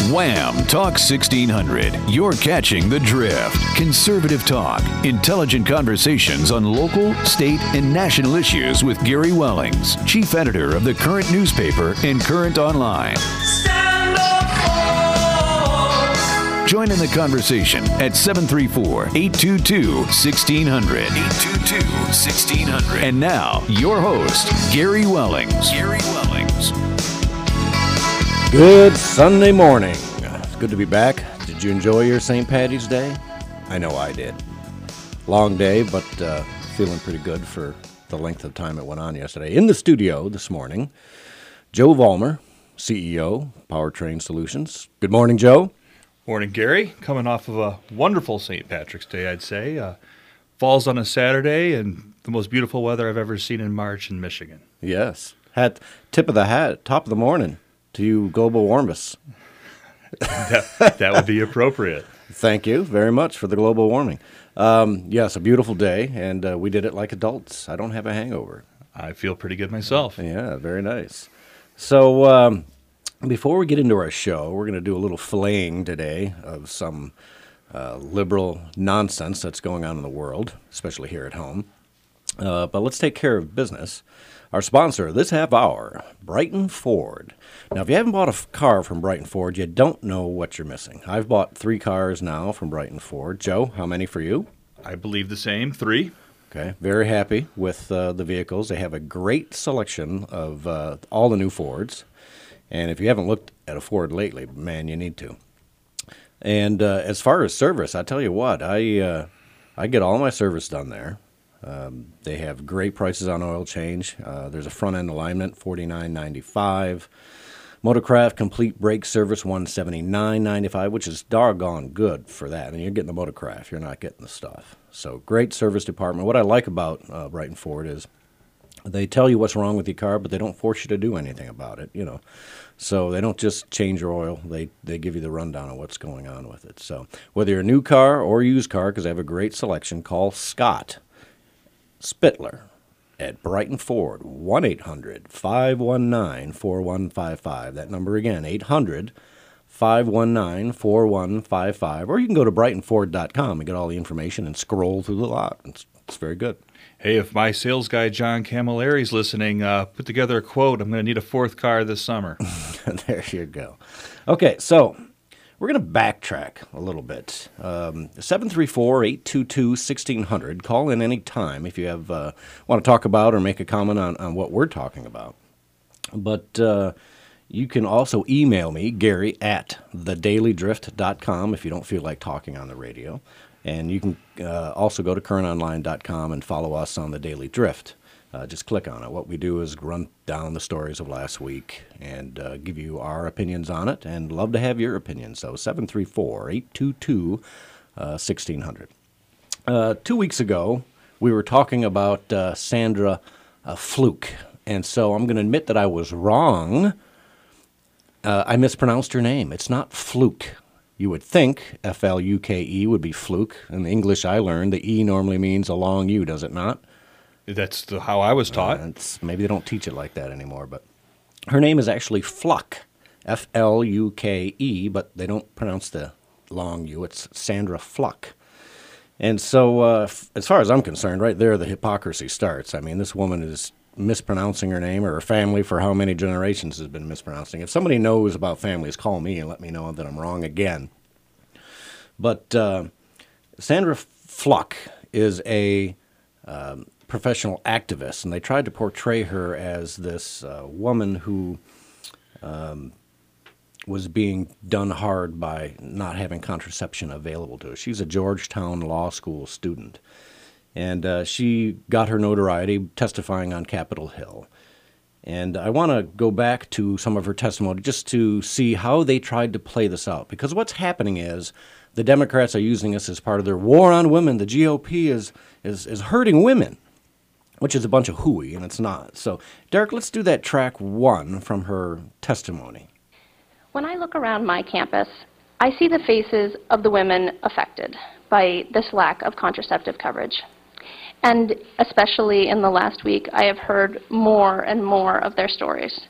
Wham! Talk 1600. You're catching the drift. Conservative talk, intelligent conversations on local, state, and national issues with Gary Wellings, chief editor of the Current newspaper and Current Online. Join in the conversation at 734-822-1600. 822-1600. And now, your host, Gary Wellings. Gary Wellings. Good Sunday morning. It's good to be back. Did you enjoy your St. Paddy's Day? I know I did. Long day, but feeling pretty good for the length of time it went on yesterday. In the studio this morning, Joe Vollmer, CEO, Powertrain Solutions. Good morning, Joe. Morning, Gary. Coming off of a wonderful St. Patrick's Day, I'd say. Falls on a Saturday and the most beautiful weather I've ever seen in March in Michigan. Yes. Tip of the hat, top of the morning to you global warmists. That would be appropriate. Thank you very much for the global warming. Yes, a beautiful day, and we did it like adults. I don't have a hangover. I feel pretty good myself. Yeah, very nice. So before we get into our show, we're going to do a little filleting today of some liberal nonsense that's going on in the world, especially here at home. But let's take care of business. Our sponsor this half hour, Brighton Ford. Now, if you haven't bought a car from Brighton Ford, you don't know what you're missing. I've bought 3 cars now from Brighton Ford. Joe, how many for you? I believe the same, 3. Okay, very happy with the vehicles. They have a great selection of all the new Fords. And if you haven't looked at a Ford lately, man, you need to. And as far as service, I tell you what, I get all my service done there. They have great prices on oil change. There's a front-end alignment, $49.95. Motorcraft complete brake service, $179.95, which is doggone good for that. And you're getting the Motorcraft. You're not getting the stuff. So great service department. What I like about Brighton Ford is they tell you what's wrong with your car, but they don't force you to do anything about it, you know. So they don't just change your oil. They give you the rundown of what's going on with it. So whether you're a new car or used car, because they have a great selection, call Scott Spittler at Brighton Ford, 1-800-519-4155. That number again, 800-519-4155. Or you can go to brightonford.com and get all the information and scroll through the lot. It's very good. Hey, if my sales guy, John Camilleri's listening, put together a quote. I'm going to need a 4th car this summer. There you go. Okay, so we're going to backtrack a little bit. 734-822-1600. Call in any time if you have want to talk about or make a comment on what we're talking about. But you can also email me, Gary, at thedailydrift.com if you don't feel like talking on the radio. And you can also go to currentonline.com and follow us on the Daily Drift. Just click on it. What we do is run down the stories of last week and give you our opinions on it, and love to have your opinions. So 734-822-1600. 2 weeks ago, we were talking about Sandra Fluke, and so I'm going to admit that I was wrong. I mispronounced her name. It's not Fluke. You would think F-L-U-K-E would be fluke. In the English I learned, the E normally means a long U, does it not? That's how I was taught. Maybe they don't teach it like that anymore, but her name is actually Fluck, F-L-U-K-E, but they don't pronounce the long U. It's Sandra Fluck. And so as far as I'm concerned, right there the hypocrisy starts. I mean, this woman is mispronouncing her name, or her family for how many generations has been mispronouncing. If somebody knows about families, call me and let me know that I'm wrong again. But Sandra Fluck is a professional activist, and they tried to portray her as this woman who was being done hard by not having contraception available to her. She's a Georgetown Law School student. And she got her notoriety testifying on Capitol Hill. And I want to go back to some of her testimony just to see how they tried to play this out. Because what's happening is the Democrats are using this as part of their war on women. The GOP is hurting women, which is a bunch of hooey, and it's not. So, Derek, let's do that track 1 from her testimony. When I look around my campus, I see the faces of the women affected by this lack of contraceptive coverage. And especially in the last week, I have heard more and more of their stories.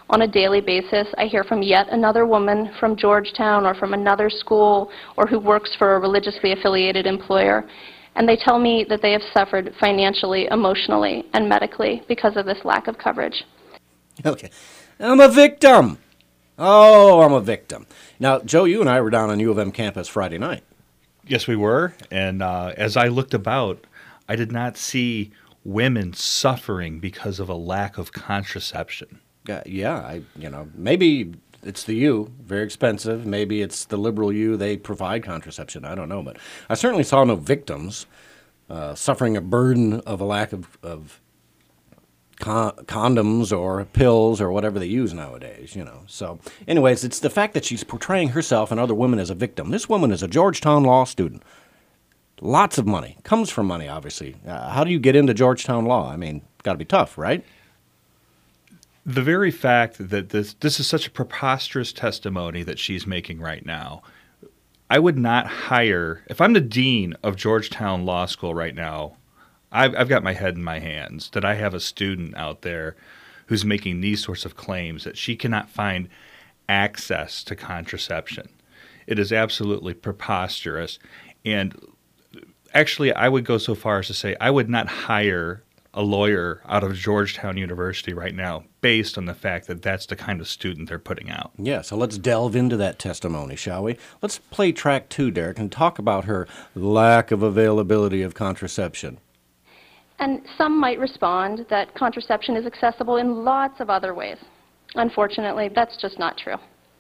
On a daily basis, I hear from yet another woman from Georgetown or from another school or who works for a religiously affiliated employer, and they tell me that they have suffered financially, emotionally, and medically because of this lack of coverage. Okay. I'm a victim. Oh, I'm a victim. Now, Joe, you and I were down on U of M campus Friday night. Yes, we were. And as I looked about, I did not see women suffering because of a lack of contraception. Maybe it's the U, very expensive. Maybe it's the liberal U, they provide contraception. I don't know. But I certainly saw no victims suffering a burden of a lack of condoms or pills or whatever they use nowadays, So anyways, it's the fact that she's portraying herself and other women as a victim. This woman is a Georgetown law student. Lots of money. Comes from money, obviously. How do you get into Georgetown law? I mean, got to be tough, right? The very fact that this is such a preposterous testimony that she's making right now, I would not hire, if I'm the dean of Georgetown Law School right now, I've got my head in my hands that I have a student out there who's making these sorts of claims that she cannot find access to contraception. It is absolutely preposterous. And actually, I would go so far as to say I would not hire a lawyer out of Georgetown University right now based on the fact that that's the kind of student they're putting out. Yeah, so let's delve into that testimony, shall we? Let's play track 2, Derek, and talk about her lack of availability of contraception. And some might respond that contraception is accessible in lots of other ways. Unfortunately, that's just not true.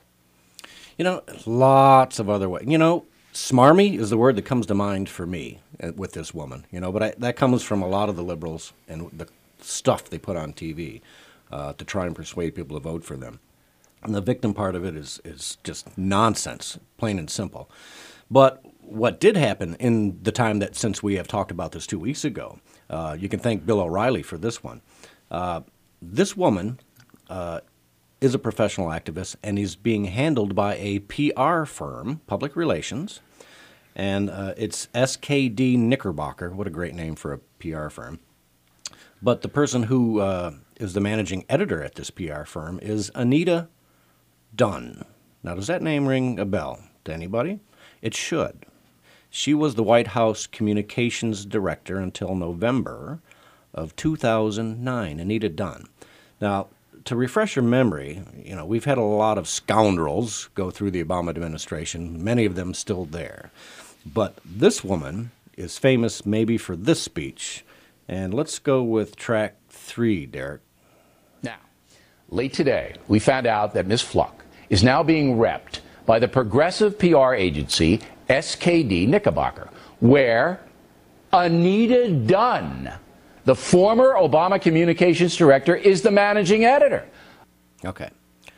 Lots of other ways. Smarmy is the word that comes to mind for me with this woman, but that comes from a lot of the liberals and the stuff they put on TV to try and persuade people to vote for them. And the victim part of it is just nonsense, plain and simple. But what did happen in the time that since we have talked about this 2 weeks ago, you can thank Bill O'Reilly for this one. This woman is a professional activist and is being handled by a PR firm, public relations, and it's SKD Knickerbocker. What a great name for a PR firm. But the person who is the managing editor at this PR firm is Anita Dunn. Now, does that name ring a bell to anybody? It should. She was the White House communications director until November of 2009, Anita Dunn. Now, to refresh your memory, we've had a lot of scoundrels go through the Obama administration, many of them still there. But this woman is famous maybe for this speech. And let's go with track 3, Derek. Now, late today, we found out that Ms. Fluck is now being repped by the progressive PR agency SKD Knickerbocker, where Anita Dunn, the former Obama communications director, is the managing editor. Okay.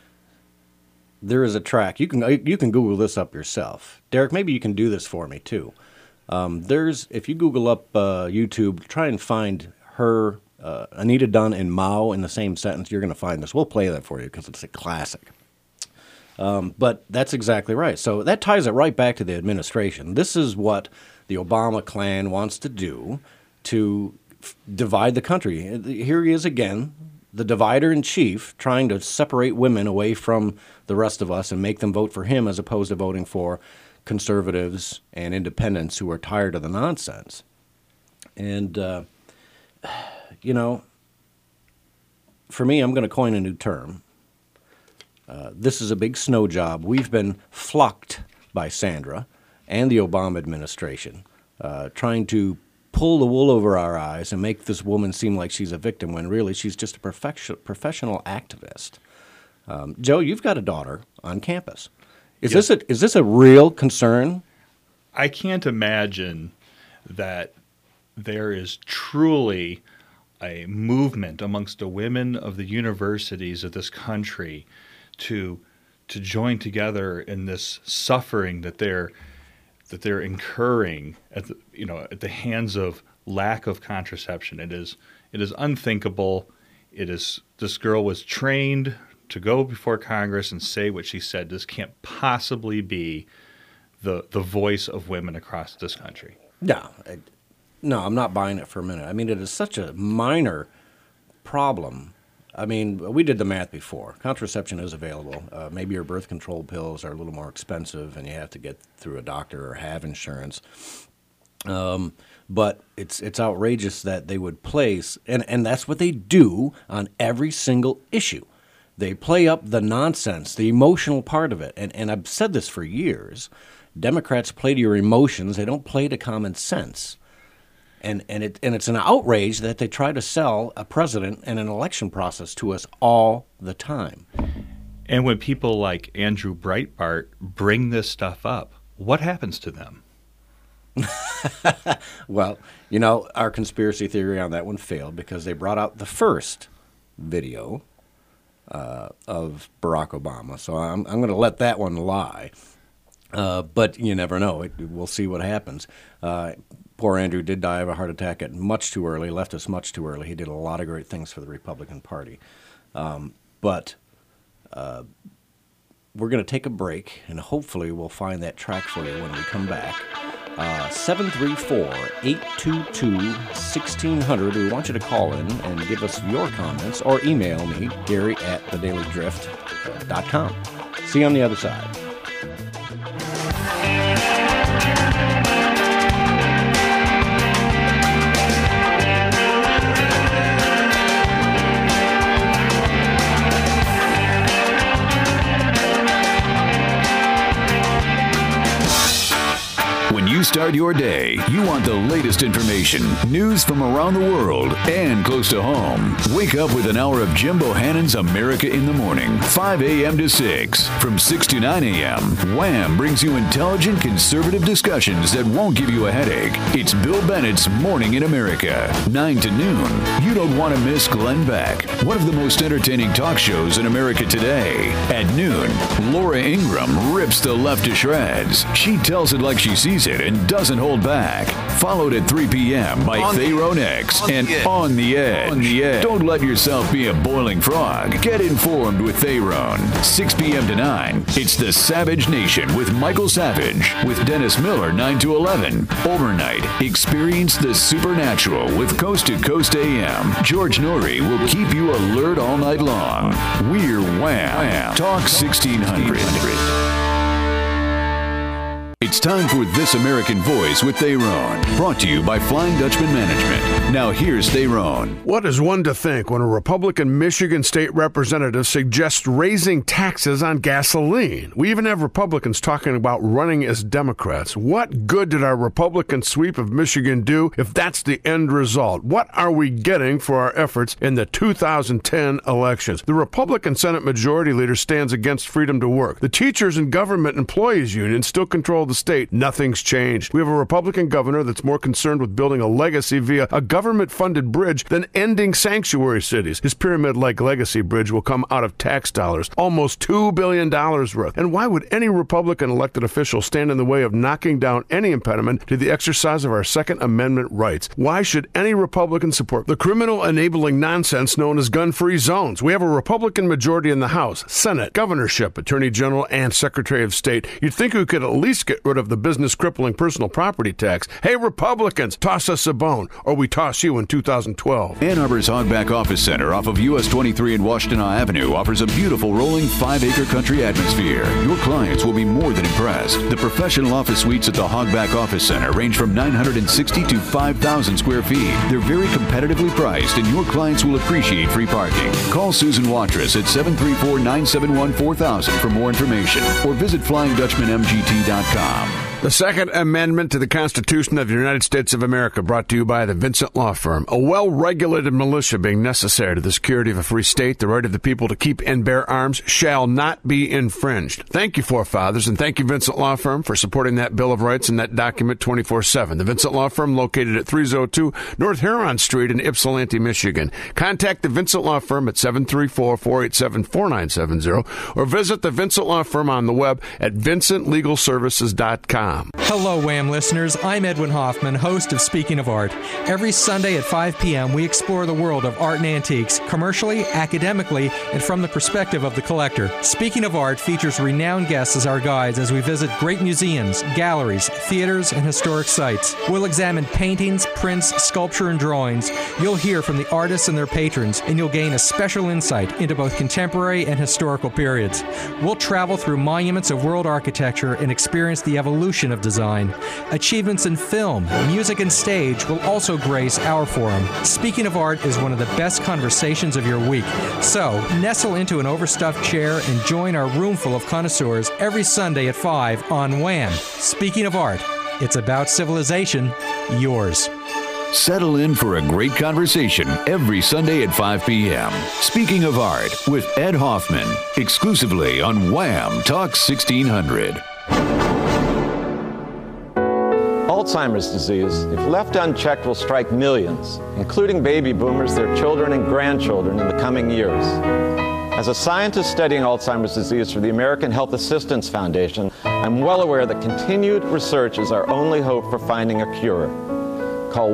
There is a track. You can Google this up yourself. Derek, maybe you can do this for me too. If you Google up YouTube, try and find her, Anita Dunn and Mao in the same sentence, you're going to find this. We'll play that for you because it's a classic. But that's exactly right. So that ties it right back to the administration. This is what the Obama clan wants to do to divide the country. Here he is again, the divider-in-chief, trying to separate women away from the rest of us and make them vote for him as opposed to voting for conservatives and independents who are tired of the nonsense. And, for me, I'm going to coin a new term. This is a big snow job. We've been flocked by Sandra and the Obama administration, trying to pull the wool over our eyes and make this woman seem like she's a victim when really she's just a professional activist. Joe, you've got a daughter on campus. Is this a real concern? I can't imagine that there is truly a movement amongst the women of the universities of this country to join together in this suffering that they're incurring at the hands of lack of contraception. It is unthinkable. This girl was trained to go before Congress and say what she said. This can't possibly be the voice of women across this country. No, I'm not buying it for a minute. I mean, it is such a minor problem. I mean, we did the math before. Contraception is available. Maybe your birth control pills are a little more expensive and you have to get through a doctor or have insurance. But it's outrageous that they would place, and that's what they do on every single issue. They play up the nonsense, the emotional part of it. And I've said this for years. Democrats play to your emotions. They don't play to common sense. And it's an outrage that they try to sell a president and an election process to us all the time. And when people like Andrew Breitbart bring this stuff up, what happens to them? Well, our conspiracy theory on that one failed because they brought out the first video of Barack Obama. So I'm going to let that one lie. But you never know. We'll see what happens. Poor Andrew did die of a heart attack at much too early, left us much too early. He did a lot of great things for the Republican Party. But we're going to take a break, and hopefully we'll find that track for you when we come back. 734-822-1600. We want you to call in and give us your comments or email me, Gary at thedailydrift.com. See you on the other side. When you start your day, you want the latest information, news from around the world, and close to home. Wake up with an hour of Jim Bohannon's America in the Morning, 5 a.m. to 6. From 6 to 9 a.m., Wham brings you intelligent, conservative discussions that won't give you a headache. It's Bill Bennett's Morning in America, 9 to noon. You don't want to miss Glenn Beck, one of the most entertaining talk shows in America today. At noon, Laura Ingraham rips the left to shreds. She tells it like she sees it and doesn't hold back. Followed at 3 p.m. by Tharon X and On the Edge. Don't let yourself be a boiling frog. Get informed with Tharon. 6 p.m. to 9. It's the Savage Nation with Michael Savage with Dennis Miller, 9 to 11. Overnight, experience the supernatural with Coast to Coast AM. George Norrie will keep you alert all night long. We're Wham! Talk 1600. It's time for This American Voice with Tharon, brought to you by Flying Dutchman Management. Now here's Tharon. What is one to think when a Republican Michigan state representative suggests raising taxes on gasoline? We even have Republicans talking about running as Democrats. What good did our Republican sweep of Michigan do if that's the end result? What are we getting for our efforts in the 2010 elections? The Republican Senate Majority Leader stands against freedom to work. The teachers and government employees union still control the state. Nothing's changed. We have a Republican governor that's more concerned with building a legacy via a government-funded bridge than ending sanctuary cities. His pyramid-like legacy bridge will come out of tax dollars, almost $2 billion worth. And why would any Republican elected official stand in the way of knocking down any impediment to the exercise of our Second Amendment rights? Why should any Republican support the criminal-enabling nonsense known as gun-free zones? We have a Republican majority in the House, Senate, governorship, Attorney General, and Secretary of State. You'd think we could at least get rid of the business-crippling personal property tax. Hey, Republicans, toss us a bone, or we toss you in 2012. Ann Arbor's Hogback Office Center off of US 23 and Washtenaw Avenue offers a beautiful rolling 5-acre country atmosphere. Your clients will be more than impressed. The professional office suites at the Hogback Office Center range from 960 to 5,000 square feet. They're very competitively priced, and your clients will appreciate free parking. Call Susan Watrous at 734-971-4000 for more information, or visit FlyingDutchmanMGT.com. The Second Amendment to the Constitution of the United States of America, brought to you by the Vincent Law Firm. A well-regulated militia being necessary to the security of a free state, the right of the people to keep and bear arms shall not be infringed. Thank you, forefathers, and thank you, Vincent Law Firm, for supporting that Bill of Rights and that document 24/7. The Vincent Law Firm, located at 302 North Huron Street in Ypsilanti, Michigan. Contact the Vincent Law Firm at 734-487-4970 or visit the Vincent Law Firm on the web at vincentlegalservices.com. Hello, Wham listeners. I'm Edwin Hoffman, host of Speaking of Art. Every Sunday at 5 p.m., we explore the world of art and antiques, commercially, academically, and from the perspective of the collector. Speaking of Art features renowned guests as our guides as we visit great museums, galleries, theaters, and historic sites. We'll examine paintings, prints, sculpture, and drawings, you'll hear from the artists and their patrons, and you'll gain a special insight into both contemporary and historical periods. We'll travel through monuments of world architecture and experience the evolution of design. Achievements in film, music, and stage will also grace our forum. Speaking of Art is one of the best conversations of your week. So, nestle into an overstuffed chair and join our room full of connoisseurs every Sunday at 5 on Wham! Speaking of Art, it's about civilization, yours. Settle in for a great conversation every Sunday at 5 p.m. Speaking of Art with Ed Hoffman, exclusively on Wham! Talk 1600. Alzheimer's disease, if left unchecked, will strike millions, including baby boomers, their children, and grandchildren in the coming years. As a scientist studying Alzheimer's disease for the American Health Assistance Foundation, I'm well aware that continued research is our only hope for finding a cure. Call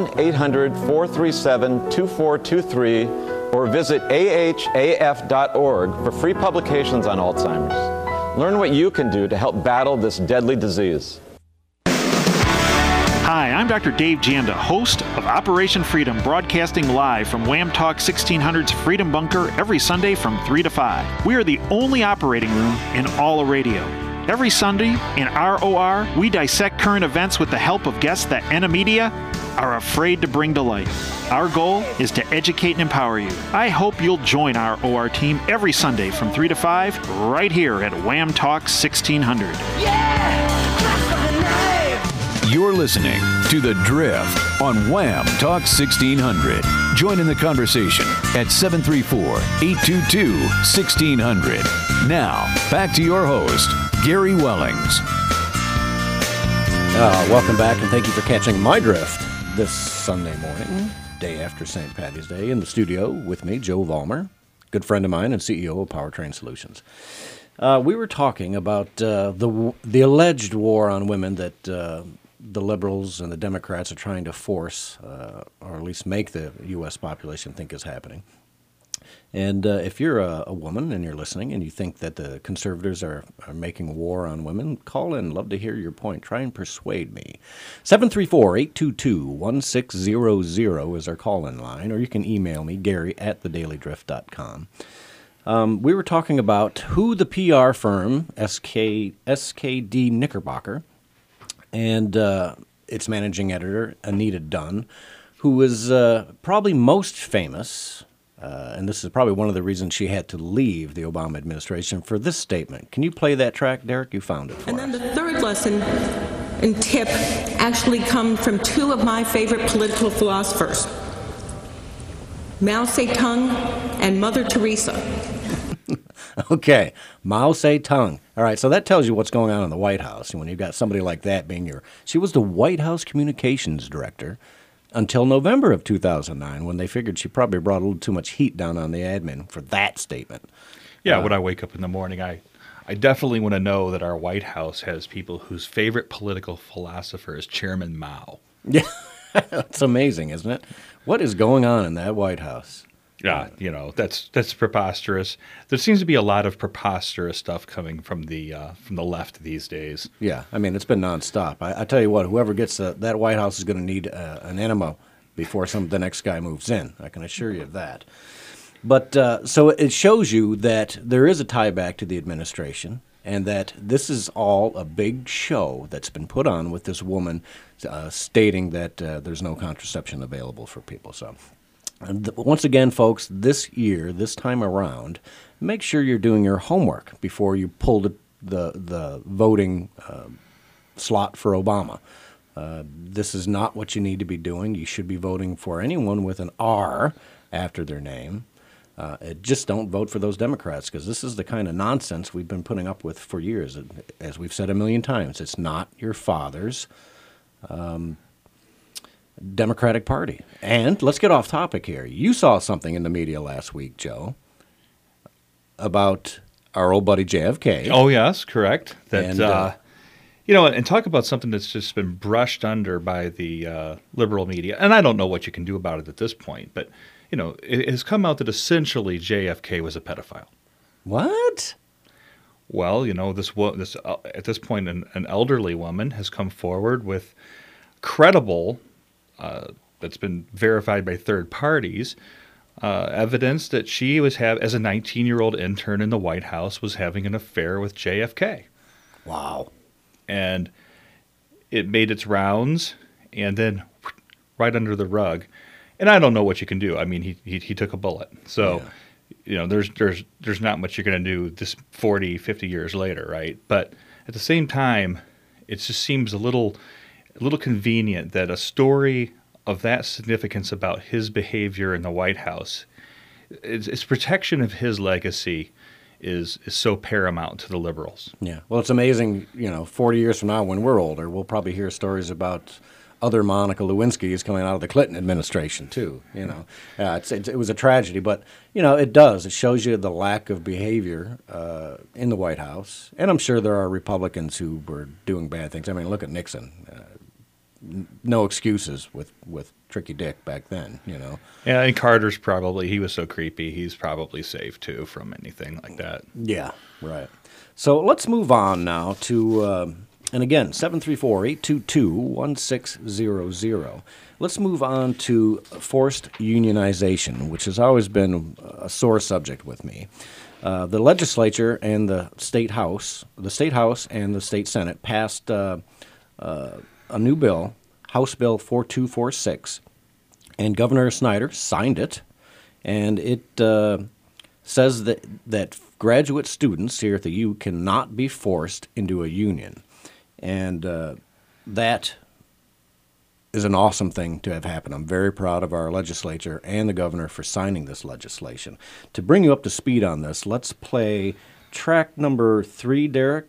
1-800-437-2423 or visit ahaf.org for free publications on Alzheimer's. Learn what you can do to help battle this deadly disease. Hi, I'm Dr. Dave Janda, host of Operation Freedom, broadcasting live from Wham Talk 1600's Freedom Bunker every Sunday from 3 to 5. We are the only operating room in all of radio. Every Sunday in ROR, we dissect current events with the help of guests that NA Media are afraid to bring to light. Our goal is to educate and empower you. I hope you'll join our OR team every Sunday from 3 to 5 right here at Wham Talk 1600. You're listening to The Drift on Wham! Talk 1600. Join in the conversation at 734-822-1600. Now, back to your host, Gary Wellings. Welcome back, and thank you for catching my drift this Sunday morning, day after St. Paddy's Day. In the studio with me, Joe Vollmer, good friend of mine and CEO of Powertrain Solutions. We were talking about the alleged war on women that the liberals and the Democrats are trying to force, or at least make the U.S. population think is happening. And if you're a woman and you're listening and you think that the conservatives are making war on women, call in. Love to hear your point. Try and persuade me. 734-822-1600 is our call-in line, or you can email me, Gary@thedailydrift.com. We were talking about who the PR firm, SKD Knickerbocker, and its managing editor, Anita Dunn, who was probably most famous, and this is probably one of the reasons she had to leave the Obama administration, for this statement. Can you play that track, Derek? You found it for us. And then the third lesson and tip actually come from two of my favorite political philosophers, Mao Zedong and Mother Teresa. Okay, Mao Zedong. All right, so that tells you what's going on in the White House. When you've got somebody like that being she was the White House communications director until November of 2009, when they figured she probably brought a little too much heat down on the admin for that statement. Yeah, when I wake up in the morning, I definitely want to know that our White House has people whose favorite political philosopher is Chairman Mao. Yeah, it's amazing, isn't it? What is going on in that White House? Yeah, that's preposterous. There seems to be a lot of preposterous stuff coming from the left these days. Yeah, I mean, it's been nonstop. I tell you what, whoever gets that White House is going to need an enema before the next guy moves in. I can assure you of that. But so it shows you that there is a tie back to the administration, and that this is all a big show that's been put on with this woman stating that there's no contraception available for people. So. Once again, folks, this time around, make sure you're doing your homework before you pull the voting slot for Obama. This is not what you need to be doing. You should be voting for anyone with an R after their name. Just don't vote for those Democrats, because this is the kind of nonsense we've been putting up with for years. As we've said a million times, it's not your father's Democratic Party. And let's get off topic here. You saw something in the media last week, Joe, about our old buddy JFK. Oh, yes, correct. And talk about something that's just been brushed under by the liberal media. And I don't know what you can do about it at this point, but, it has come out that essentially JFK was a pedophile. What? Well, this at this point, an elderly woman has come forward with credible that's been verified by third parties, evidence that she was as a 19-year-old intern in the White House, was having an affair with JFK. Wow. And it made its rounds, and then right under the rug. And I don't know what you can do. I mean, he took a bullet. So, there's not much you're going to do this 40, 50 years later, right? But at the same time, it just seems a little convenient that a story of that significance about his behavior in the White House, its protection of his legacy is so paramount to the liberals. Yeah. Well, it's amazing, 40 years from now when we're older, we'll probably hear stories about other Monica Lewinskys coming out of the Clinton administration, too. It was a tragedy, but, it shows you the lack of behavior in the White House. And I'm sure there are Republicans who were doing bad things. I mean, look at Nixon. No excuses with Tricky Dick back then, Yeah, and Carter's he was so creepy, he's probably safe, too, from anything like that. Yeah, right. So let's move on now to, and again, 734-822-1600. Let's move on to forced unionization, which has always been a sore subject with me. The legislature and the State House and the State Senate passed a new bill, House Bill 4246, and Governor Snyder signed it, and it says that graduate students here at the U cannot be forced into a union, and that is an awesome thing to have happen. I'm very proud of our legislature and the governor for signing this legislation. To bring you up to speed on this, let's play track number 3, Derek.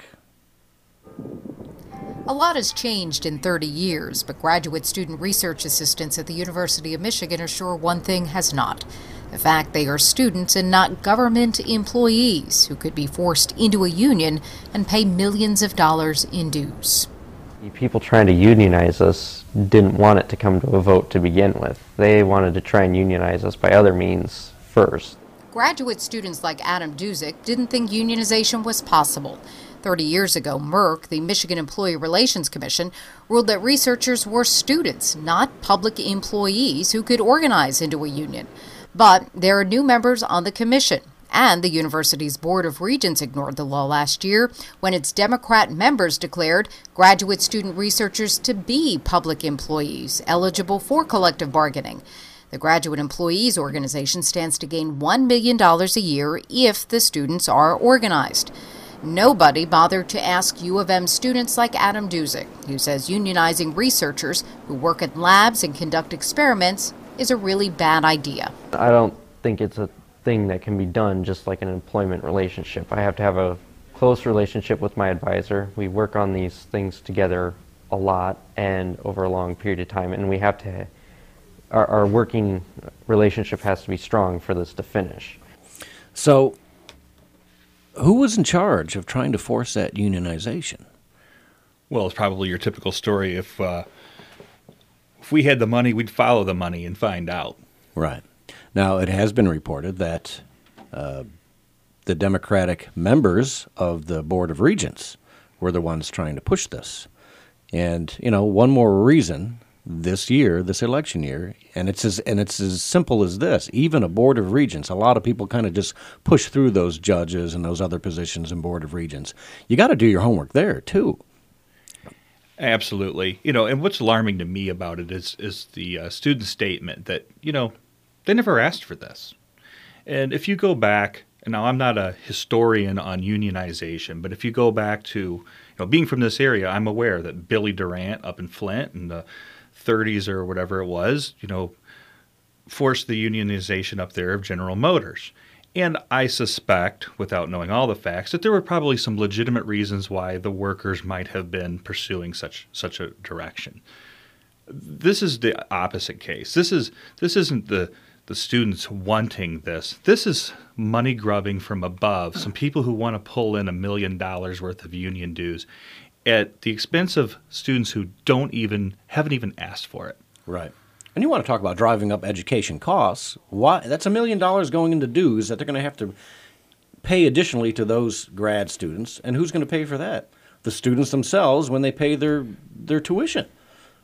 A lot has changed in 30 years, but graduate student research assistants at the University of Michigan are sure one thing has not. The fact they are students and not government employees who could be forced into a union and pay millions of dollars in dues. People trying to unionize us didn't want it to come to a vote to begin with. They wanted to try and unionize us by other means first. Graduate students like Adam Duzick didn't think unionization was possible. 30 years ago, Merck, the Michigan Employee Relations Commission, ruled that researchers were students, not public employees who could organize into a union. But there are new members on the commission, and the university's Board of Regents ignored the law last year when its Democrat members declared graduate student researchers to be public employees eligible for collective bargaining. The Graduate Employees Organization stands to gain $1 million a year if the students are organized. Nobody bothered to ask U of M students like Adam Duzick, who says unionizing researchers who work at labs and conduct experiments is a really bad idea. I don't think it's a thing that can be done just like an employment relationship. I have to have a close relationship with my advisor. We work on these things together a lot and over a long period of time, and we have to, our working relationship has to be strong for this to finish. So, who was in charge of trying to force that unionization? Well, it's probably your typical story. If we had the money, we'd follow the money and find out. Right. Now, it has been reported that the Democratic members of the Board of Regents were the ones trying to push this. And, one more reason this election year, and it's as simple as this. Even a Board of Regents, a lot of people kind of just push through those judges and those other positions in Board of Regents. You got to do your homework there, too. Absolutely. And what's alarming to me about it is the student statement that, they never asked for this. And if you go back, and now I'm not a historian on unionization, but if you go back to, being from this area, I'm aware that Billy Durant up in Flint in the 30s or whatever it was, forced the unionization up there of General Motors. And I suspect, without knowing all the facts, that there were probably some legitimate reasons why the workers might have been pursuing such a direction. This is the opposite case. This isn't the students wanting this. This is money grubbing from above. Some people who want to pull in $1 million worth of union dues at the expense of students who haven't even asked for it. Right. And you want to talk about driving up education costs. Why? That's $1 million going into dues that they're going to have to pay additionally to those grad students. And who's going to pay for that? The students themselves when they pay their tuition.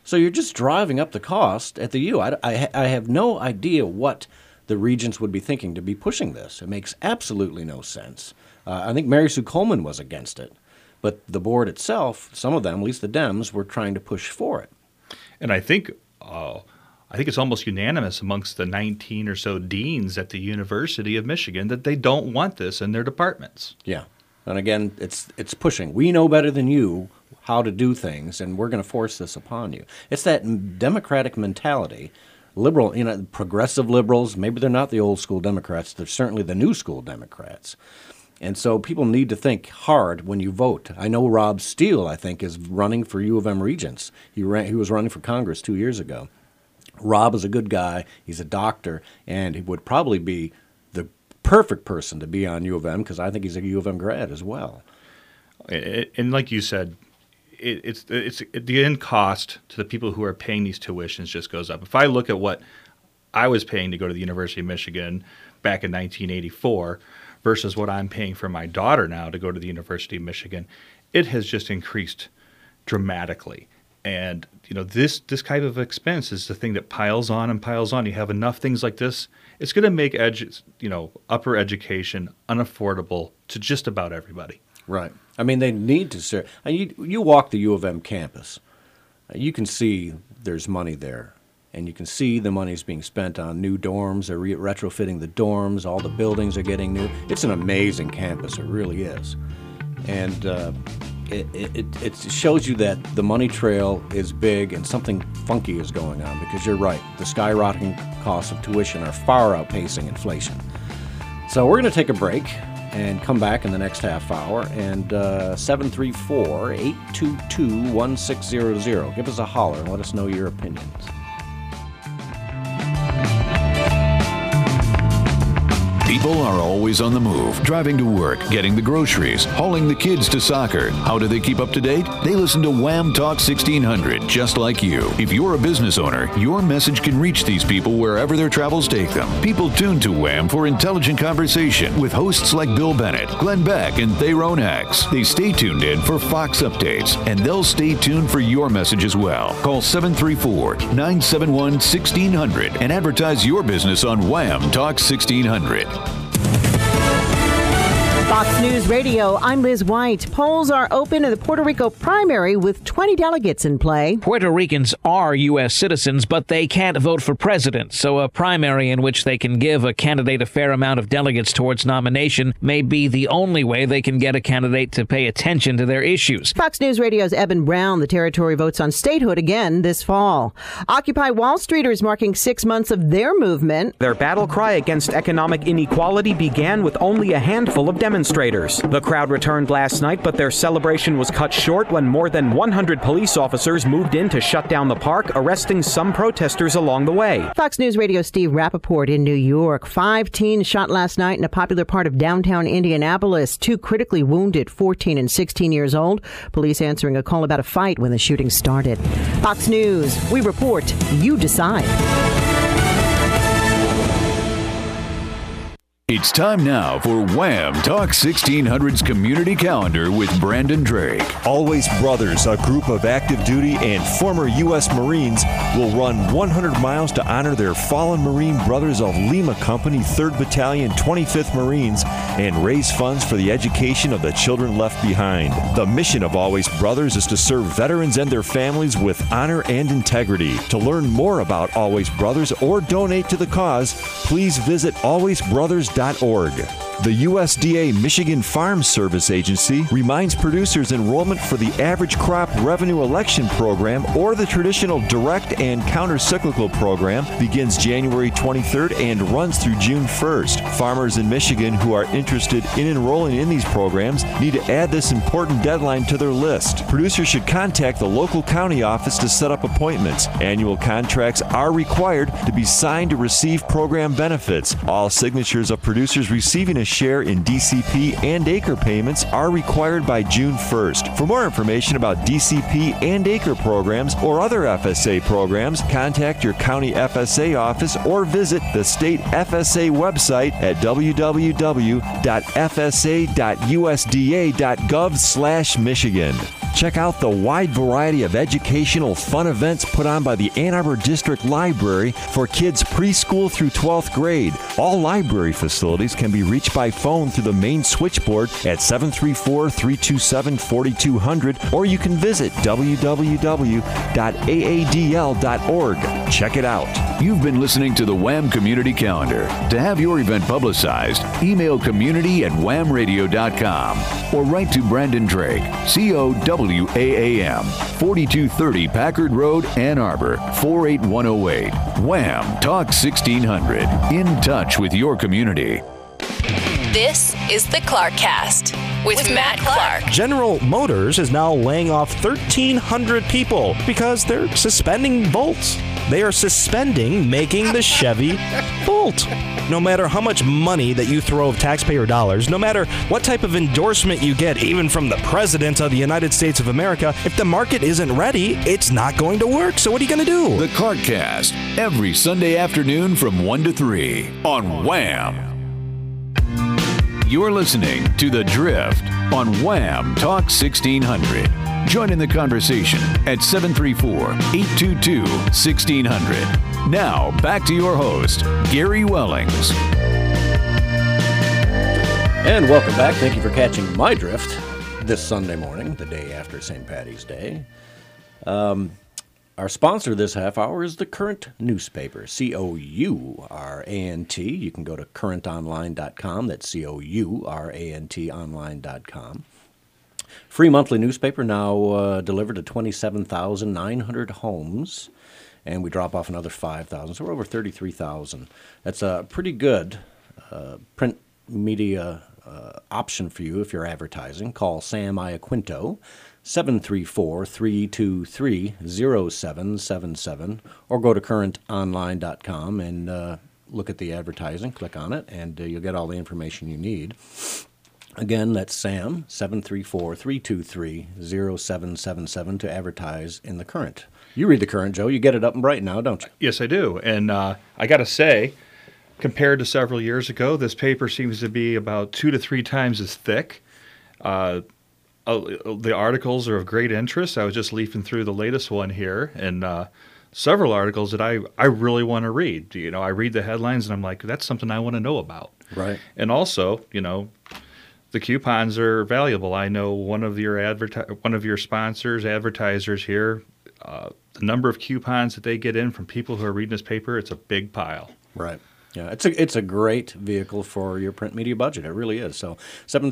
So you're just driving up the cost at the U. I have no idea what the regents would be thinking to be pushing this. It makes absolutely no sense. I think Mary Sue Coleman was against it. But the board itself, some of them, at least the Dems, were trying to push for it. And I think it's almost unanimous amongst the 19 or so deans at the University of Michigan that they don't want this in their departments. Yeah. And again, it's pushing. We know better than you how to do things, and we're going to force this upon you. It's that Democratic mentality. Liberal, progressive liberals, maybe they're not the old school Democrats. They're certainly the new school Democrats. And so people need to think hard when you vote. I know Rob Steele, I think, is running for U of M Regents. He was running for Congress 2 years ago. Rob is a good guy. He's a doctor, and he would probably be the perfect person to be on U of M because I think he's a U of M grad as well. And like you said, it's the end cost to the people who are paying these tuitions just goes up. If I look at what I was paying to go to the University of Michigan back in 1984 versus what I'm paying for my daughter now to go to the University of Michigan, it has just increased dramatically. And this type of expense is the thing that piles on and piles on. You have enough things like this, it's going to make upper education unaffordable to just about everybody. Right. I mean, they need to serve. You walk the U of M campus, you can see there's money there. And you can see the money's being spent on new dorms. They're retrofitting the dorms. All the buildings are getting new. It's an amazing campus. It really is. And it shows you that the money trail is big and something funky is going on because you're right. The skyrocketing costs of tuition are far outpacing inflation. So we're going to take a break and come back in the next half hour. And 734-822-1600. Give us a holler and let us know your opinions. People are always on the move, driving to work, getting the groceries, hauling the kids to soccer. How do they keep up to date? They listen to Wham Talk 1600, just like you. If you're a business owner, your message can reach these people wherever their travels take them. People tune to Wham for intelligent conversation with hosts like Bill Bennett, Glenn Beck, and Tharon X. They stay tuned in for Fox updates, and they'll stay tuned for your message as well. Call 734-971-1600 and advertise your business on Wham Talk 1600. Fox News Radio, I'm Liz White. Polls are open in the Puerto Rico primary with 20 delegates in play. Puerto Ricans are U.S. citizens, but they can't vote for president. So a primary in which they can give a candidate a fair amount of delegates towards nomination may be the only way they can get a candidate to pay attention to their issues. Fox News Radio's Eben Brown. The territory votes on statehood again this fall. Occupy Wall Streeters marking 6 months of their movement. Their battle cry against economic inequality began with only a handful of demonstrators. The crowd returned last night, but their celebration was cut short when more than 100 police officers moved in to shut down the park, arresting some protesters along the way. Fox News Radio Steve Rappaport in New York. 5 teens shot last night in a popular part of downtown Indianapolis. 2 critically wounded, 14 and 16 years old. Police answering a call about a fight when the shooting started. Fox News, we report, you decide. It's time now for Wham Talk 1600's Community Calendar with Brandon Drake. Always Brothers, a group of active duty and former U.S. Marines, will run 100 miles to honor their fallen Marine brothers of Lima Company, 3rd Battalion, 25th Marines, and raise funds for the education of the children left behind. The mission of Always Brothers is to serve veterans and their families with honor and integrity. To learn more about Always Brothers or donate to the cause, please visit alwaysbrothers.org. The USDA Michigan Farm Service Agency reminds producers enrollment for the Average Crop Revenue Election Program or the traditional direct and counter-cyclical program begins January 23rd and runs through June 1st. Farmers in Michigan who are interested in enrolling in these programs need to add this important deadline to their list. Producers should contact the local county office to set up appointments. Annual contracts are required to be signed to receive program benefits. All signatures of producers receiving a share in DCP and ACRE payments are required by June 1st. For more information about DCP and ACRE programs or other FSA programs, contact your county FSA office or visit the state FSA website at www.fsa.usda.gov/Michigan. Check out the wide variety of educational fun events put on by the Ann Arbor District Library for kids preschool through 12th grade. All library facilities can be reached by phone through the main switchboard at 734-327-4200, or you can visit www.aadl.org. Check it out. You've been listening to the Wham Community Calendar. To have your event publicized, email community@whamradio.com or write to Brandon Drake, COWAAM, 4230 Packard Road, Ann Arbor, 48108. Wham Talk 1600. In touch with your community. This is the Clarkcast with Matt Clark. General Motors is now laying off 1,300 people because they're suspending Bolts. They are suspending making the Chevy Bolt. No matter how much money that you throw of taxpayer dollars, no matter what type of endorsement you get, even from the President of the United States of America, if the market isn't ready, it's not going to work. So what are you going to do? The Clarkcast, every Sunday afternoon from 1 to 3 on Wham! You're listening to The Drift on Wham Talk 1600. Join in the conversation at 734-822-1600. Now, back to your host, Gary Wellings. And welcome back. Thank you for catching my drift this Sunday morning, the day after St. Patty's Day. Our sponsor this half hour is the Current newspaper, COURANT. You can go to currentonline.com. That's COURANT-online.com. Free monthly newspaper now delivered to 27,900 homes, and we drop off another 5,000, so we're over 33,000. That's a pretty good print media option for you if you're advertising. Call Sam Iaquinto, 734-323-0777, or go to currentonline.com and look at the advertising, click on it, and you'll get all the information you need. Again, that's Sam, 734-323-0777 to advertise in the Current. You read the Current, Joe. You get it up and bright now, don't you? Yes, I do. And I got to say, compared to several years ago, this paper seems to be about 2 to 3 times as thick. The articles are of great interest. I was just leafing through the latest one here, and several articles that I really want to read. You know, I read the headlines, and I'm like, that's something I want to know about. Right. And also, you know, the coupons are valuable. I know one of your sponsors, advertisers here, the number of coupons that they get in from people who are reading this paper, it's a big pile. Right. Yeah, it's a great vehicle for your print media budget. It really is. So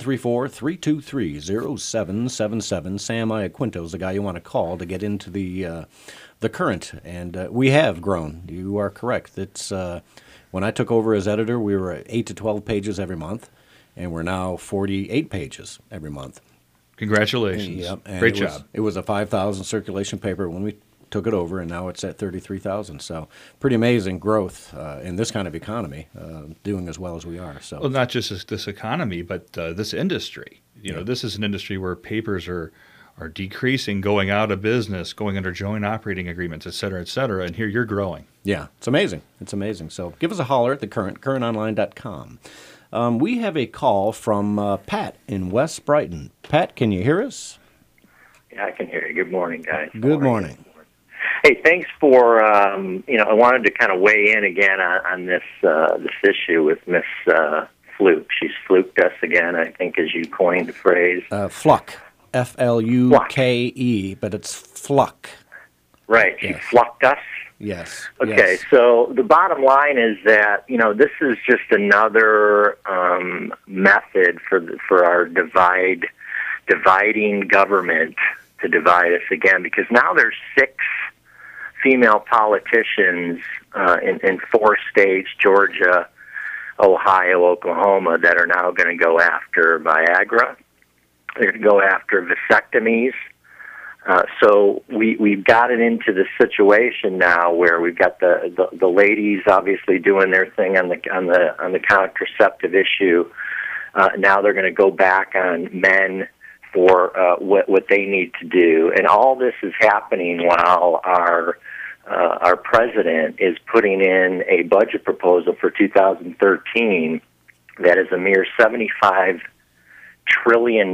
734-323-0777. Sam Iaquinto is the guy you want to call to get into the Current. And we have grown. You are correct. It's when I took over as editor, we were at 8 to 12 pages every month, and we're now 48 pages every month. Congratulations. Yep. And great job. It was a 5,000 circulation paper when we took it over, and now it's at 33,000. So pretty amazing growth in this kind of economy, doing as well as we are. So, well, not just this economy, but this industry. You know, this is an industry where papers are decreasing, going out of business, going under joint operating agreements, et cetera, and here you're growing. Yeah, it's amazing. It's amazing. So give us a holler at the Current, currentonline.com. We have a call from Pat in West Brighton. Pat, can you hear us? Yeah, I can hear you. Good morning, guys. Good morning. Hey, thanks for, I wanted to kind of weigh in again on this issue with Miss Fluke. She's fluked us again, I think, as you coined the phrase. Fluke. F-L-U-K-E, but it's Fluck. Right. She flucked us? Yes. Okay, yes. So the bottom line is that, this is just another method for our dividing government to divide us again, because now there's 6 female politicians in 4 states, Georgia, Ohio, Oklahoma, that are now going to go after Viagra. They're going to go after vasectomies. So we've gotten into the situation now where we've got the ladies obviously doing their thing on the contraceptive issue. Now they're going to go back on men for what they need to do, and all this is happening while our president is putting in a budget proposal for 2013 that is a mere $75 trillion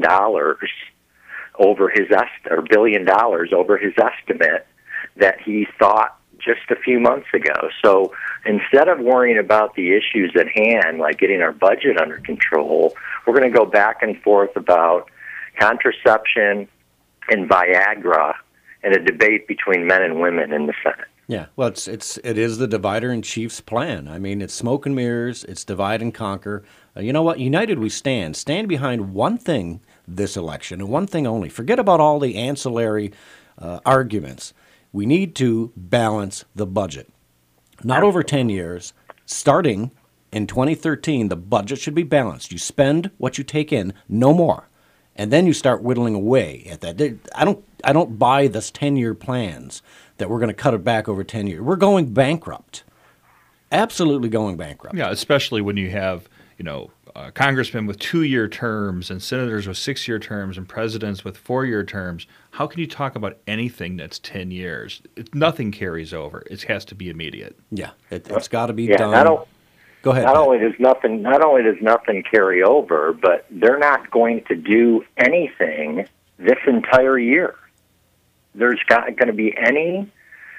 over his $1 billion over his estimate that he thought just a few months ago. So instead of worrying about the issues at hand, like getting our budget under control, we're going to go back and forth about contraception and Viagra and a debate between men and women in the Senate. Yeah, well, it is the divider in chief's plan. I mean, it's smoke and mirrors. It's divide and conquer. You know what? United we stand. Stand behind one thing this election and one thing only. Forget about all the ancillary arguments. We need to balance the budget. Not over 10 years. Starting in 2013, the budget should be balanced. You spend what you take in, no more. And then you start whittling away at that. I don't buy this 10-year plans that we're going to cut it back over 10 years. We're going bankrupt. Absolutely going bankrupt. Yeah, especially when you have, congressmen with 2-year terms and senators with 6-year terms and presidents with 4-year terms. How can you talk about anything that's 10 years? Nothing carries over. It has to be immediate. Yeah, it's got to be done. Go ahead. Not only does nothing carry over, but they're not going to do anything this entire year. There's not going to be any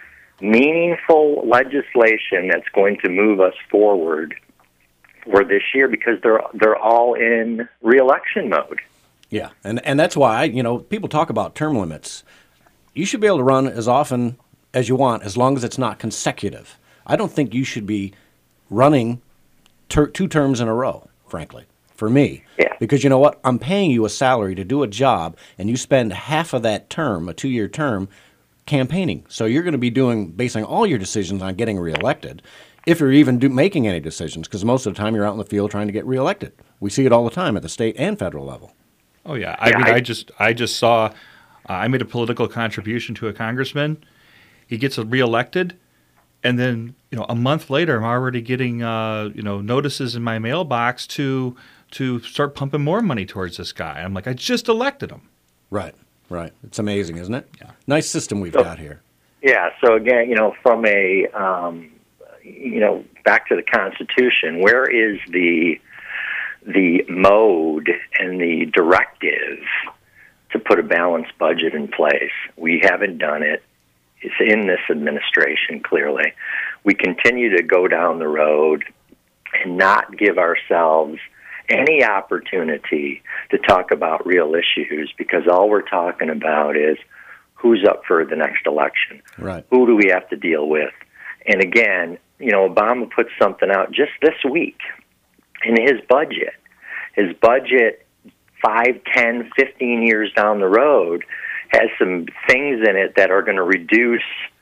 meaningful legislation that's going to move us forward for this year because they're all in re-election mode. Yeah, and that's why people talk about term limits. You should be able to run as often as you want as long as it's not consecutive. I don't think you should be running 2 terms in a row, frankly, for me. Yeah. Because you know what? I'm paying you a salary to do a job, and you spend half of that term, a 2-year term, campaigning. So you're going to be basing all your decisions on getting reelected, if you're even making any decisions, because most of the time you're out in the field trying to get reelected. We see it all the time at the state and federal level. Oh, yeah. I just saw I made a political contribution to a congressman. He gets reelected. And then, a month later, I'm already getting, notices in my mailbox to start pumping more money towards this guy. I'm like, I just elected him. Right. It's amazing, isn't it? Yeah. Nice system we've got here. Yeah. So again, from a, back to the Constitution, where is the mode and the directive to put a balanced budget in place? We haven't done it. It's in this administration, clearly. We continue to go down the road and not give ourselves any opportunity to talk about real issues because all we're talking about is who's up for the next election. Right. Who do we have to deal with? And again, Obama put something out just this week in his budget. His budget 5, 10, 15 years down the road has some things in it that are going to reduce,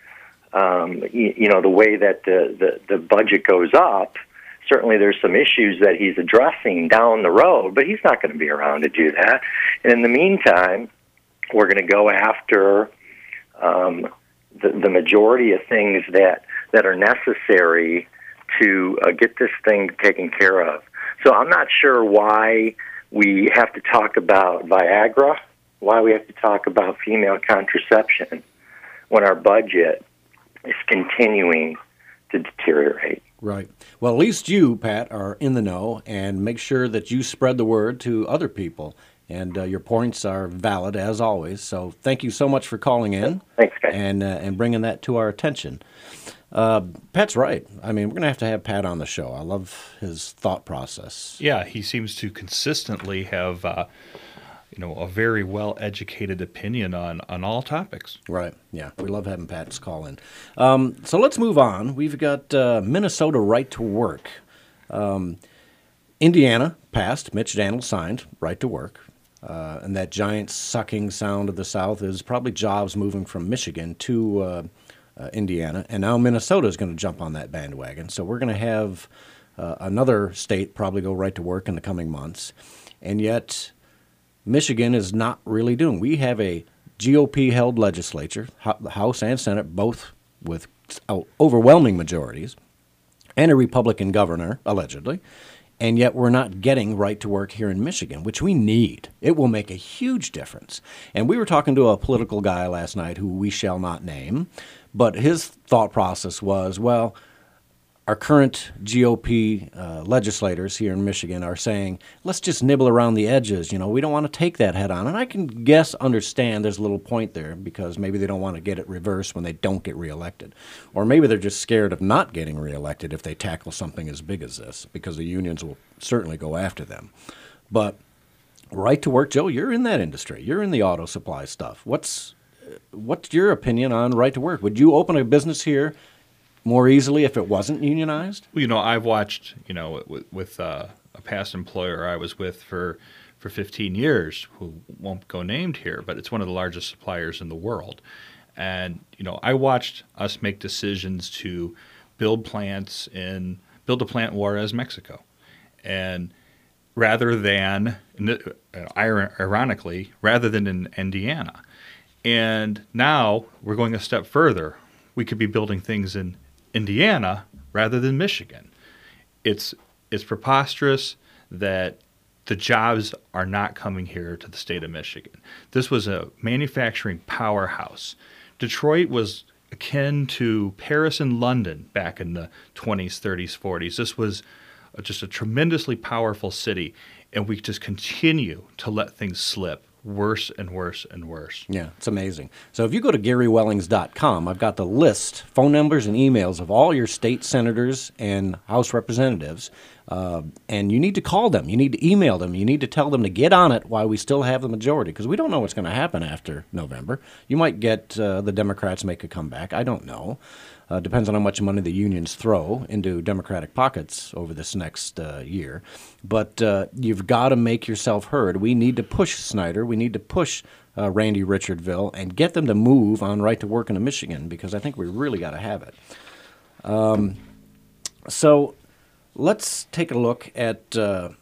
the way that the budget goes up. Certainly there's some issues that he's addressing down the road, but he's not going to be around to do that. And in the meantime, we're going to go after the majority of things that are necessary to get this thing taken care of. So I'm not sure why we have to talk about Viagra, why we have to talk about female contraception when our budget is continuing to deteriorate. Right. Well, at least you, Pat, are in the know, and make sure that you spread the word to other people. And your points are valid, as always. So thank you so much for calling in. Thanks, guys. And bringing that to our attention. Pat's right. I mean, we're going to have Pat on the show. I love his thought process. Yeah, he seems to consistently have a very well-educated opinion on all topics. Right. Yeah, we love having Pat's call in. So let's move on. We've got Minnesota right to work. Indiana passed. Mitch Daniels signed right to work. And that giant sucking sound of the South is probably jobs moving from Michigan to Indiana. And now Minnesota is going to jump on that bandwagon. So we're going to have another state probably go right to work in the coming months. And yet Michigan is not really doing. We have a GOP-held legislature, the House and Senate, both with overwhelming majorities, and a Republican governor, allegedly. And yet we're not getting right to work here in Michigan, which we need. It will make a huge difference. And we were talking to a political guy last night who we shall not name, but his thought process was, well, our current GOP legislators here in Michigan are saying, let's just nibble around the edges. You know, we don't want to take that head on. And I can understand there's a little point there because maybe they don't want to get it reversed when they don't get reelected. Or maybe they're just scared of not getting reelected if they tackle something as big as this, because the unions will certainly go after them. But right to work, Joe, you're in that industry. You're in the auto supply stuff. What's your opinion on right to work? Would you open a business here more easily if it wasn't unionized? Well, I've watched, with a past employer I was with for 15 years, who won't go named here, but it's one of the largest suppliers in the world. And, I watched us make decisions to build a plant in Juarez, Mexico. And rather than, ironically, in Indiana. And now we're going a step further. We could be building things in Indiana rather than Michigan. It's preposterous that the jobs are not coming here to the state of Michigan. This was a manufacturing powerhouse. Detroit was akin to Paris and London back in the 20s, 30s, 40s. This was just a tremendously powerful city, and we just continue to let things slip worse and worse and worse. Yeah, it's amazing. So if you go to GaryWellings.com, I've got the list, phone numbers and emails of all your state senators and House representatives, and you need to call them. You need to email them. You need to tell them to get on it while we still have the majority, because we don't know what's going to happen after November. You might get the Democrats make a comeback. I don't know. Depends on how much money the unions throw into Democratic pockets over this next year. But you've got to make yourself heard. We need to push Snyder. We need to push Randy Richardville and get them to move on right to work in Michigan, because I think we really got to have it. So let's take a look at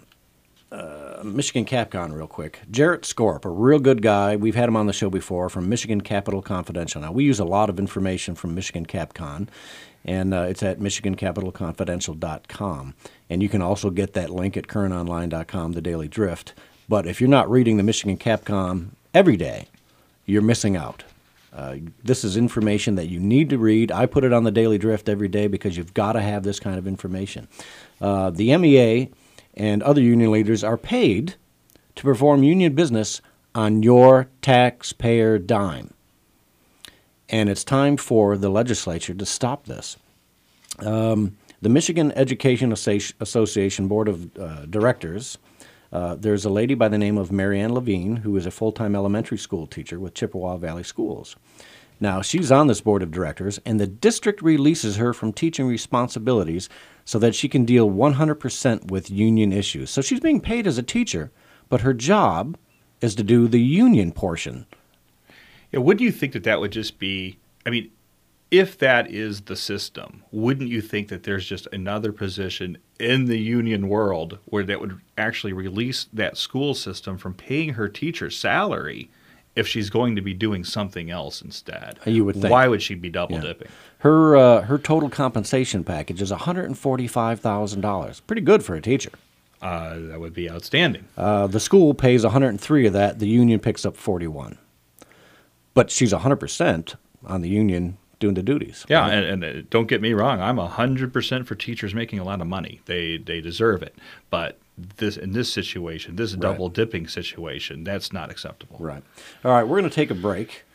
Michigan Capcom real quick. Jarrett Scorp, a real good guy. We've had him on the show before, from Michigan Capital Confidential. Now, we use a lot of information from Michigan Capcom, and it's at MichiganCapitalConfidential.com. And you can also get that link at currentonline.com, the Daily Drift. But if you're not reading the Michigan Capcom every day, you're missing out. This is information that you need to read. I put it on the Daily Drift every day because you've got to have this kind of information. The MEA and other union leaders are paid to perform union business on your taxpayer dime. And it's time for the legislature to stop this. The Michigan Education Association Board of Directors, there's a lady by the name of Marianne Levine, who is a full-time elementary school teacher with Chippewa Valley Schools. Now, she's on this board of directors, and the district releases her from teaching responsibilities so that she can deal 100% with union issues. So she's being paid as a teacher, but her job is to do the union portion. Yeah, wouldn't you think that would just be, if that is the system, wouldn't you think that there's just another position in the union world where that would actually release that school system from paying her teacher's salary if she's going to be doing something else instead? You would think. Why would she be double dipping? Her total compensation package is $145,000. Pretty good for a teacher. That would be outstanding. The school pays $103 of that. The union picks up $41. But she's 100% on the union doing the duties. Yeah, right? and don't get me wrong. I'm 100% for teachers making a lot of money. They deserve it. But in this situation, this double dipping situation, that's not acceptable. Right. All right, we're going to take a break.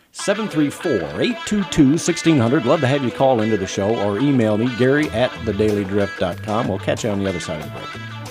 734-822-1600. Love to have you call into the show or email me, Gary at thedailydrift.com. We'll catch you on the other side of the break.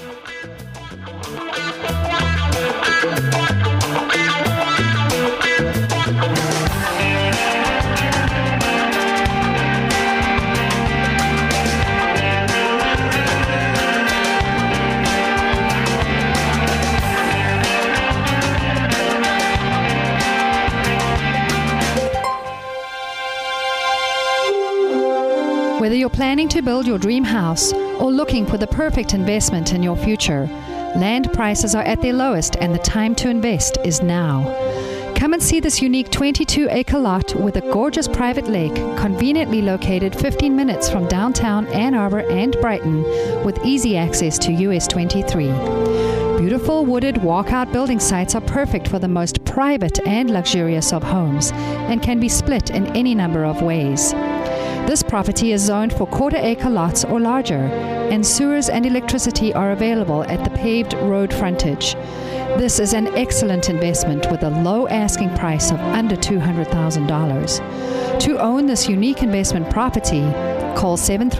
Whether you're planning to build your dream house or looking for the perfect investment in your future, land prices are at their lowest and the time to invest is now. Come and see this unique 22-acre lot with a gorgeous private lake, conveniently located 15 minutes from downtown Ann Arbor and Brighton, with easy access to US 23. Beautiful wooded walkout building sites are perfect for the most private and luxurious of homes and can be split in any number of ways. This property is zoned for quarter-acre lots or larger, and sewers and electricity are available at the paved road frontage. This is an excellent investment with a low asking price of under $200,000. To own this unique investment property, call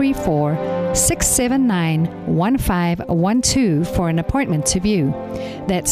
734-679-1512 for an appointment to view. That's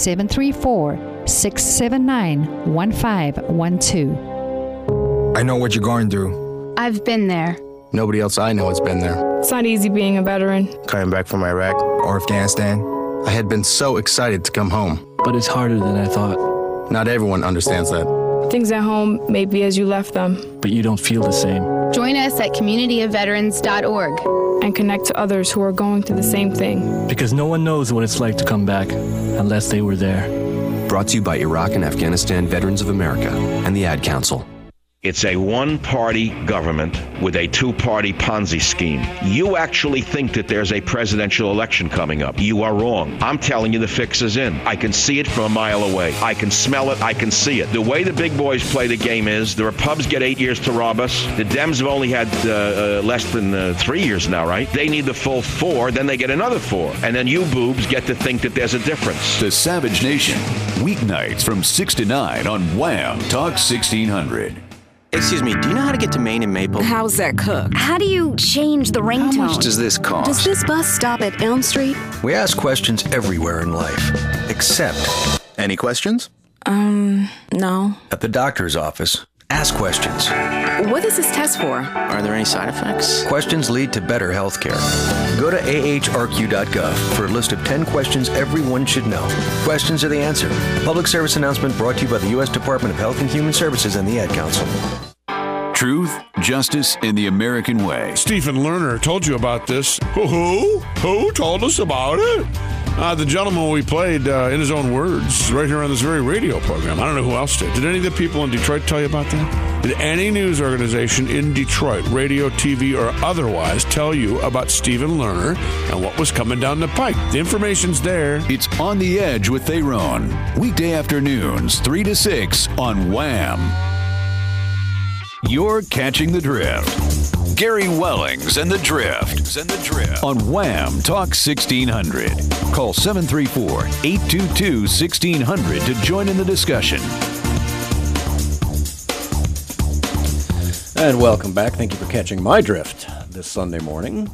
734-679-1512. I know what you're going through. I've been there. Nobody else I know has been there. It's not easy being a veteran. Coming back from Iraq or Afghanistan, I had been so excited to come home. But it's harder than I thought. Not everyone understands that. Things at home may be as you left them. But you don't feel the same. Join us at communityofveterans.org and connect to others who are going through the same thing. Because no one knows what it's like to come back unless they were there. Brought to you by Iraq and Afghanistan Veterans of America and the Ad Council. It's a one-party government with a two-party Ponzi scheme. You actually think that there's a presidential election coming up. You are wrong. I'm telling you the fix is in. I can see it from a mile away. I can smell it. I can see it. The way the big boys play the game is the Repubs get 8 years to rob us. The Dems have only had less than 3 years now, right? They need the full 4, then they get another 4. And then you boobs get to think that there's a difference. The Savage Nation, weeknights from 6 to 9 on Wham! Talk 1600. Excuse me, do you know how to get to Maine and Maple? How's that cooked? How do you change the ringtone? How much does this cost? Does this bus stop at Elm Street? We ask questions everywhere in life, except... Any questions? No. At the doctor's office, ask questions. What is this test for? Are there any side effects? Questions lead to better health care. Go to ahrq.gov for a list of 10 questions everyone should know. Questions are the answer. Public service announcement brought to you by the U.S. Department of Health and Human Services and the Ad Council. Truth, justice, in the American way. Stephen Lerner told you about this. Who told us about it? The gentleman we played in his own words right here on this very radio program. I don't know who else did. Did any of the people in Detroit tell you about that? Did any news organization in Detroit, radio, TV, or otherwise, tell you about Stephen Lerner and what was coming down the pike? The information's there. It's On the Edge with Theron. Weekday afternoons, 3 to 6 on Wham! You're catching the drift. Gary Wellings and the Drift. On Wham! Talk 1600. Call 734-822-1600 to join in the discussion. And welcome back. Thank you for catching my drift this Sunday morning.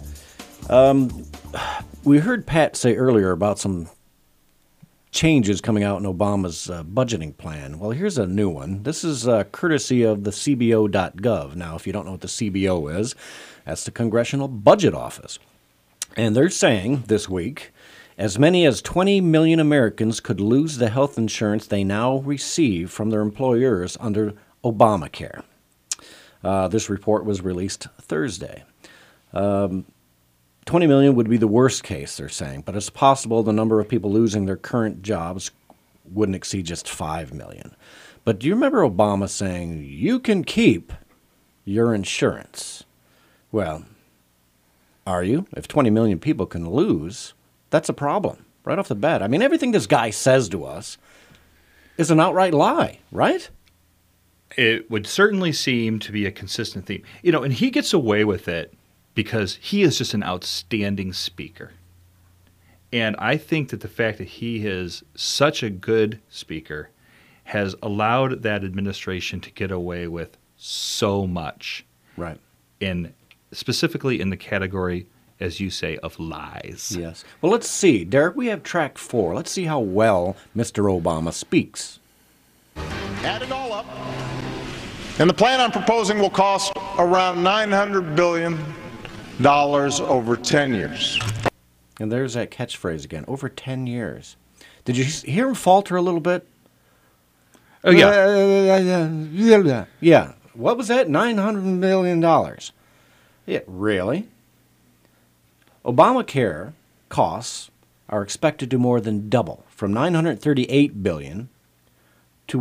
We heard Pat say earlier about some changes coming out in Obama's budgeting plan. Well, here's a new one. This is courtesy of the CBO.gov. Now, if you don't know what the CBO is, that's the Congressional Budget Office. And they're saying this week, as many as 20 million Americans could lose the health insurance they now receive from their employers under Obamacare. This report was released Thursday. 20 million would be the worst case, they're saying, but it's possible the number of people losing their current jobs wouldn't exceed just 5 million. But do you remember Obama saying, you can keep your insurance? Well, are you? If 20 million people can lose, that's a problem right off the bat. I mean, everything this guy says to us is an outright lie, right? It would certainly seem to be a consistent theme. You know, and he gets away with it because he is just an outstanding speaker. And I think that the fact that he is such a good speaker has allowed that administration to get away with so much. Right. Specifically in the category, as you say, of lies. Yes. Well, let's see. Derek, we have track 4. Let's see how well Mr. Obama speaks. Add it all up, and the plan I'm proposing will cost around $900 billion over 10 years. And there's that catchphrase again, over 10 years. Did you hear him falter a little bit? Oh, yeah. Yeah. What was that? $900 million. Yeah, really? Obamacare costs are expected to more than double, from $938 billion to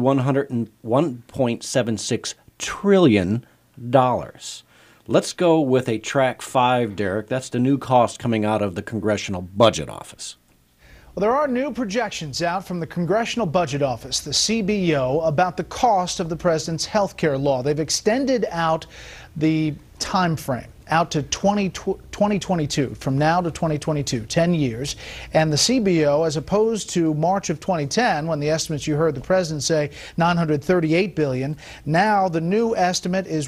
$1.76 trillion. Let's go with a track 5, Derek. That's the new cost coming out of the Congressional Budget Office. Well, there are new projections out from the Congressional Budget Office, the CBO, about the cost of the president's health care law. They've extended out the time frame out to 2022, from now to 2022, 10 years. And the CBO, as opposed to March of 2010, when the estimates you heard the president say $938 billion, now the new estimate is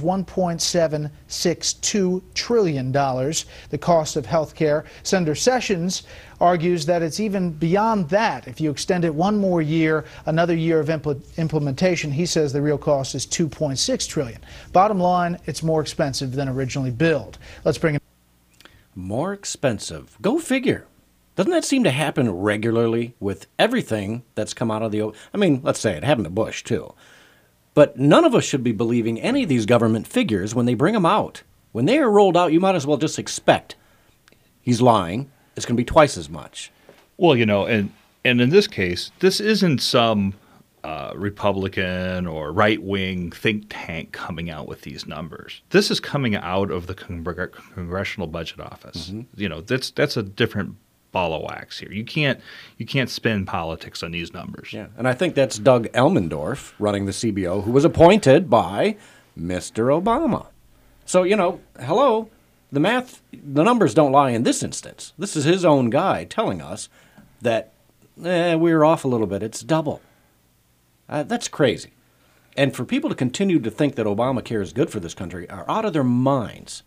$1.762 trillion, the cost of health care. Senator Sessions argues that it's even beyond that. If you extend it one more year, another year of implementation, he says the real cost is $2.6 trillion. Bottom line, it's more expensive than originally billed. Let's bring it. More expensive. Go figure. Doesn't that seem to happen regularly with everything that's come out of the... I mean, let's say it happened to Bush, too. But none of us should be believing any of these government figures when they bring them out. When they are rolled out, you might as well just expect he's lying. It's going to be twice as much. Well, and in this case, this isn't some Republican or right-wing think tank coming out with these numbers. This is coming out of the Congressional Budget Office. Mm-hmm. That's a different ball of wax here. You can't spin politics on these numbers. Yeah, and I think that's Doug Elmendorf running the CBO, who was appointed by Mr. Obama. So, hello. The numbers don't lie in this instance. This is his own guy telling us that we're off a little bit. It's double. That's crazy. And for people to continue to think that Obamacare is good for this country are out of their minds.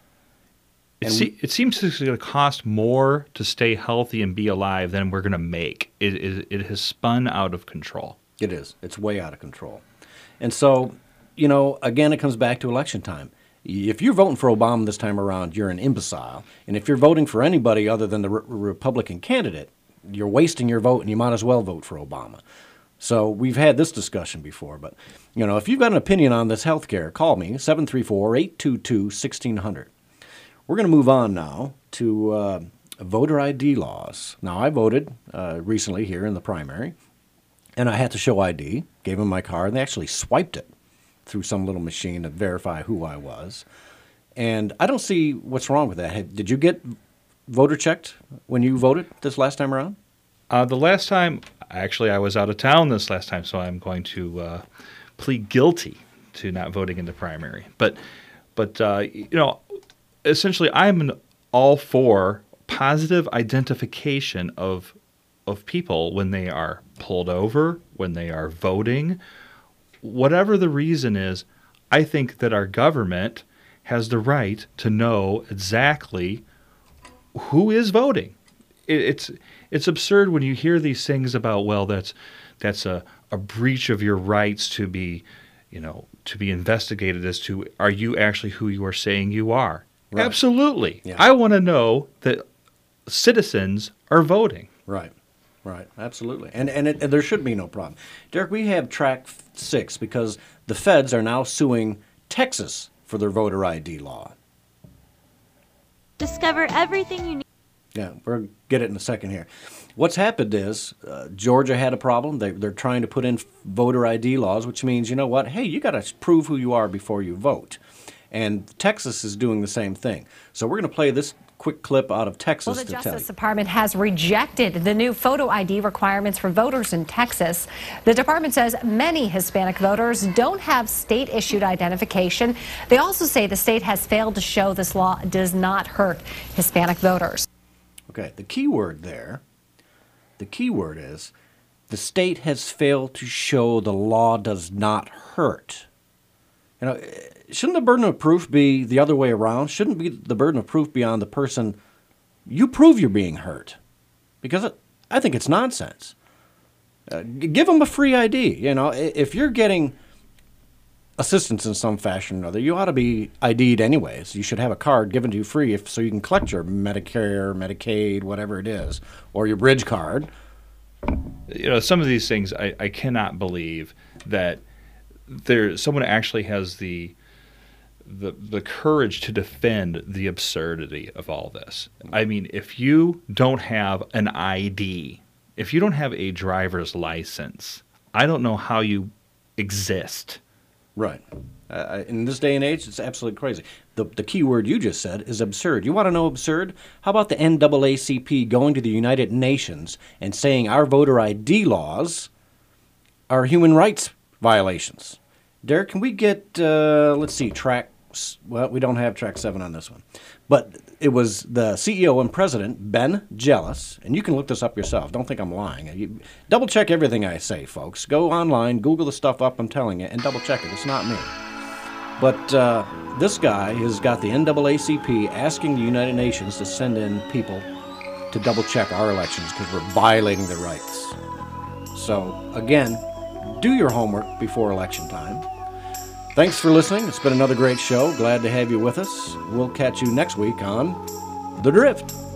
It seems it's going to cost more to stay healthy and be alive than we're going to make. It has spun out of control. It is. It's way out of control. And so, again, it comes back to election time. If you're voting for Obama this time around, you're an imbecile. And if you're voting for anybody other than the Republican candidate, you're wasting your vote, and you might as well vote for Obama. So we've had this discussion before. But, if you've got an opinion on this health care, call me, 734-822-1600. We're going to move on now to voter ID laws. Now, I voted recently here in the primary, and I had to show ID, gave them my card, and they actually swiped it through some little machine to verify who I was. And I don't see what's wrong with that. Did you get voter checked when you voted this last time around? The last time, actually, I was out of town this last time, so I'm going to plead guilty to not voting in the primary. But essentially, I'm all for positive identification of people when they are pulled over, when they are voting. Whatever the reason is, I think that our government has the right to know exactly who is voting. It's absurd when you hear these things about, well, that's a breach of your rights to be investigated as to, are you actually who you are saying you are? Right. Absolutely. Yeah. I want to know that citizens are voting. Right. Right, absolutely. And there should be no problem. Derek, we have track 6 because the feds are now suing Texas for their voter ID law. Discover everything you need. Yeah, we'll get it in a second here. What's happened is Georgia had a problem. They're trying to put in voter ID laws, which means, you know what, hey, you got to prove who you are before you vote. And Texas is doing the same thing. So we're going to play this quick clip out of Texas. Well, the Justice Department has rejected the new photo ID requirements for voters in Texas. The department says many Hispanic voters don't have state-issued identification. They also say the state has failed to show this law does not hurt Hispanic voters. Okay, the key word there, the key word is the state has failed to show the law does not hurt. Shouldn't the burden of proof be the other way around? Shouldn't be the burden of proof be on the person? You prove you're being hurt. Because I think it's nonsense. Give them a free ID. If you're getting assistance in some fashion or another, you ought to be ID'd anyways. You should have a card given to you free so you can collect your Medicare, Medicaid, whatever it is, or your bridge card. Some of these things I cannot believe that someone actually has the courage to defend the absurdity of all this. I mean, if you don't have an ID, if you don't have a driver's license, I don't know how you exist. Right. In this day and age, it's absolutely crazy. The key word you just said is absurd. You want to know absurd? How about the NAACP going to the United Nations and saying our voter ID laws are human rights violations? Derek, can we get, let's see, well, we don't have track 7 on this one. But it was the CEO and president, Ben Jealous, and you can look this up yourself. Don't think I'm lying. Double check everything I say, folks. Go online, Google the stuff up I'm telling you, and double check it. It's not me. But this guy has got the NAACP asking the United Nations to send in people to double check our elections because we're violating their rights. So, again, do your homework before election time. Thanks for listening. It's been another great show. Glad to have you with us. We'll catch you next week on The Drift.